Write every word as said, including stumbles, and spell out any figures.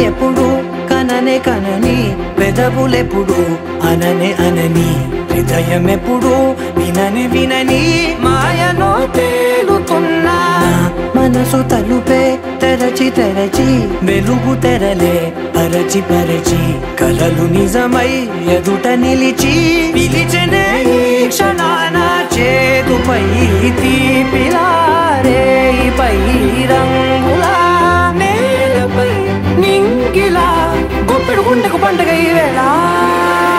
ఎప్పుడు కననే కనని పెదవులెప్పుడు అననే అనని హృదయం ఎప్పుడు వినని వినని మాయలో తేలుతున్నా మనసు తలుపే తెరచి తెరచి వెలుగు తెరలే పరచి పరచి కలలు నిజమై ఎదుట నిలిచి పిలిచెనే ఈ క్షణాన చేతుపై తీపిలా